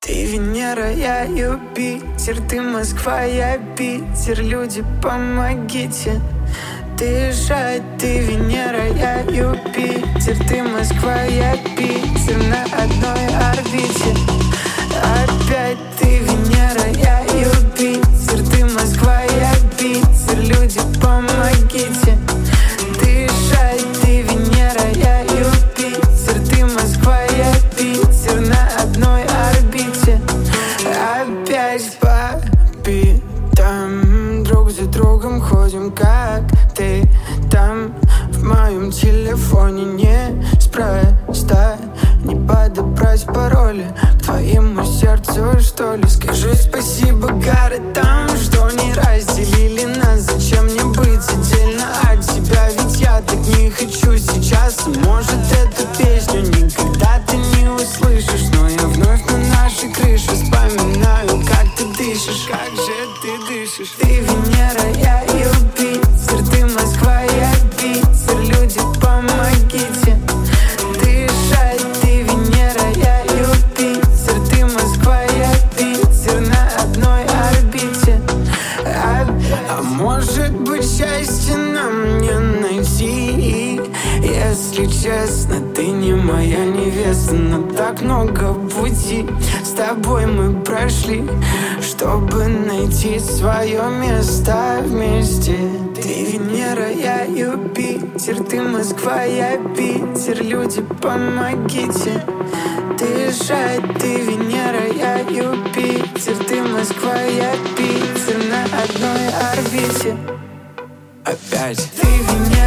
Ты Венера, я Юпитер, ты Москва, я Питер. Люди, помогите дышать. Ты Венера, я Юпитер, ты Москва, я Питер. На одной орбите. Опять ты Венера, я Юпитер, ты Москва, я Питер. Люди, помогите дышать. Ты Венера, я Юпитер, ты Москва, я Питер. На одной орбите. Опять по битам, друг за другом ходим, как ты там. В моем телефоне неспроста не подобрать пароли к твоему сердцу, что ли. Скажи спасибо городам, что не разделили нас. Зачем мне быть отдельно от тебя? Ведь я так не хочу сейчас. Может, эту песню никогда ты не услышишь, но я вновь на нашей крыше вспоминаю, как ты дышишь. Как же ты дышишь? Ты Венера, я Юпитер, ты Москва, я Питер. Люди, помогите дышать. Ты Венера, я Юпитер, ты Москва, я Питер. На одной орбите. А может быть, счастье нам не найти? Если честно, ты не моя невеста, но так много пути с тобой мы прошли, чтобы найти свое место вместе. Ты Венера, я Юпитер, ты Москва, я Питер. Люди, помогите дышать. Ты Венера, я Юпитер, ты Москва, я Питер. На одной орбите. Опять ты Венера.